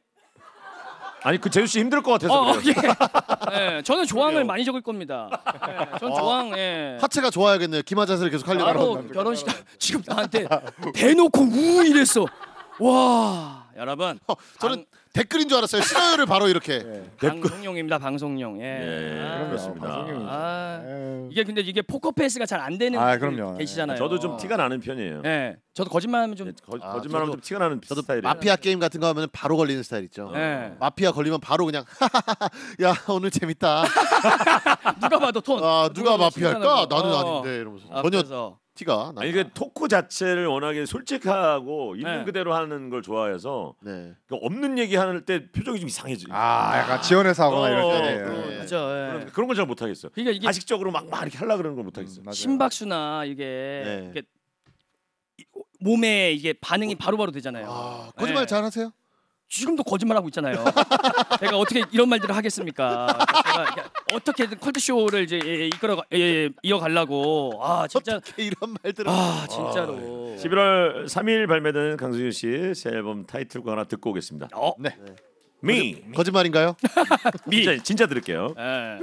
아니 그 제주 씨 힘들 것 같아서 어, 어, 그래요. 예. 예, 저는 조항을 그래요. 많이 적을 겁니다. 예, 전 어. 조항 예. 하체가 좋아야겠네요. 기마 자세를 계속 하려고. 바로 결혼식 지금 나한테 대놓고 우 이랬어. 와, 여러분. 어, 저는 댓글인 줄 알았어요. 싫어요를 바로 이렇게. 방송용입니다. 방송용. 예. 예, 아, 그렇습니다. 방송용이죠. 아, 에휴. 이게 근데 이게 포커페이스가 잘 안 되는 아, 분들 그럼요. 계시잖아요. 저도 좀 티가 나는 편이에요. 예. 저도 거짓말하면 좀 예, 거, 아, 거짓말하면 저도- 좀 티가 나는 저도 스타일이에요. 마피아 게임 같은 거 하면 바로 걸리는 스타일 있죠. 예. 마피아 걸리면 바로 그냥 야 오늘 재밌다. 누가 봐도 톤. 아 누가 봐도 마피아일까? 칭찬하고. 나는 어. 아닌데 이러면서 아, 전혀 그래서 티가 나. 아니 그 토크 자체를 워낙에 솔직하고 있는 네. 그대로 하는 걸 좋아해서 네. 그 없는 얘기 할 때 표정이 좀 이상해져. 아, 약간 지원해서 하거나 어, 이럴 때. 네, 예. 네. 맞죠. 예. 그런, 그런 걸 잘 못하겠어. 그러니까 이게 가식적으로 막, 막 이렇게 하려 그러는 걸 못하겠어. 음, 맞아요. 심박수나 이게, 네. 이게 이- 몸에 이게 반응이 바로바로 되잖아요. 아 거짓말 네. 잘하세요? 지금도 거짓말하고 있잖아요. 제가 어떻게 이런 말들을 하겠습니까? 제가 이렇게 어떻게든 컬트 쇼를 이제 예, 예, 이끌어 예, 예, 이어가려고. 아 진짜 이런 말들을. 아 진짜로. 십일월 삼일 발매된 강승윤 씨 새 앨범 타이틀곡 하나 듣고 오겠습니다. 어, 네. 미. 거짓말인가요? 미. 진짜, 진짜 들을게요. 예.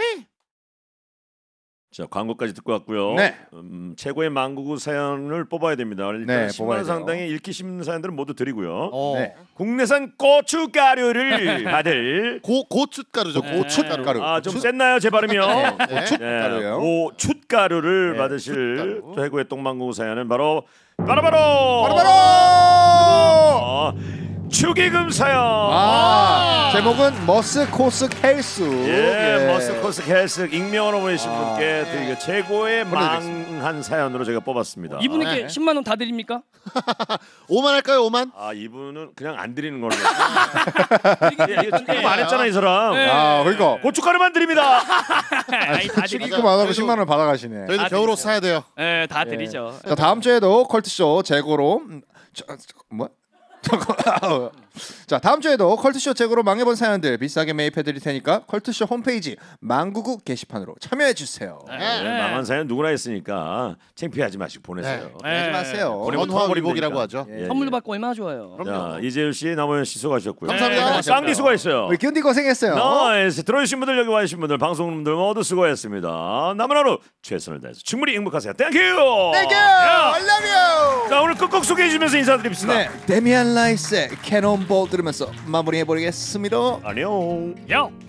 자 광고까지 듣고 왔고요. 네. 음, 최고의 망구구 사연을 뽑아야 됩니다. 일단 네, 십 만 뽑아야 원 돼요. 상당의 읽기 쉽는 사연들은 모두 드리고요. 어. 네. 국내산 고춧가루를 받을 고 고춧가루죠. 네. 고춧가루. 아 좀 셌나요 제 발음이요? 네. 고춧가루요. 고춧가루를 네, 받으실 고춧가루. 최고의 똥망구 사연은 바로 바로 바로 바로 바로. 어, 축의금 사연. 아, 제목은 머스코스 헬스. 예, 머스코스 헬스 익명으로 보내신 아, 분께 드리고 최고의 보내드리겠습니다. 망한 사연으로 제가 뽑았습니다. 이분에게 네. 십만 원 다 드립니까? 오만 할까요? 오만? 아 이분은 그냥 안 드리는 걸로. 예, 이거 축의금 안 했잖아 이 사람. 네. 아, 그러니까 고춧가루만 드립니다. 아니, 다 드리죠. 축의금 안 하고 십만 원 받아가시네. 저희도 다 겨울옷 드리죠. 사야 돼요. 네, 다 예. 드리죠. 자, 다음 주에도 컬트쇼 재고로 음, 저, 저, 뭐? 잠깐. 자, 다음 주에도 컬트쇼 재고로 망해본 사연들 비싸게 매입해드릴 테니까 컬트쇼 홈페이지 망구구 게시판으로 참여해주세요. 네. 네, 망한 사연 누구나 있으니까 창피하지 마시고 보내세요. 네. 하지 마세요. 보내면 원화 털어버리면 위복이라고 되니까. 하죠. 예, 선물도 예. 받고 얼마나 좋아요. 자, 이재율 씨, 남호연 씨 수고하셨고요. 감사합니다. 네, 쌍디 수고했어요. 우리 견디 고생했어요. 나이스. 들어주신 분들 여기 와주신 분들 방송분들 모두 수고했습니다. 남은 하루 최선을 다해서 충분히 행복하세요. 땡큐. Thank you. I love you. 자, 오늘 끝곡 소개해 주면서 인사드립시다. 네, 데미안 라이스의 캐논볼 들으면서 마무리해버리겠습니다. 안녕. 요.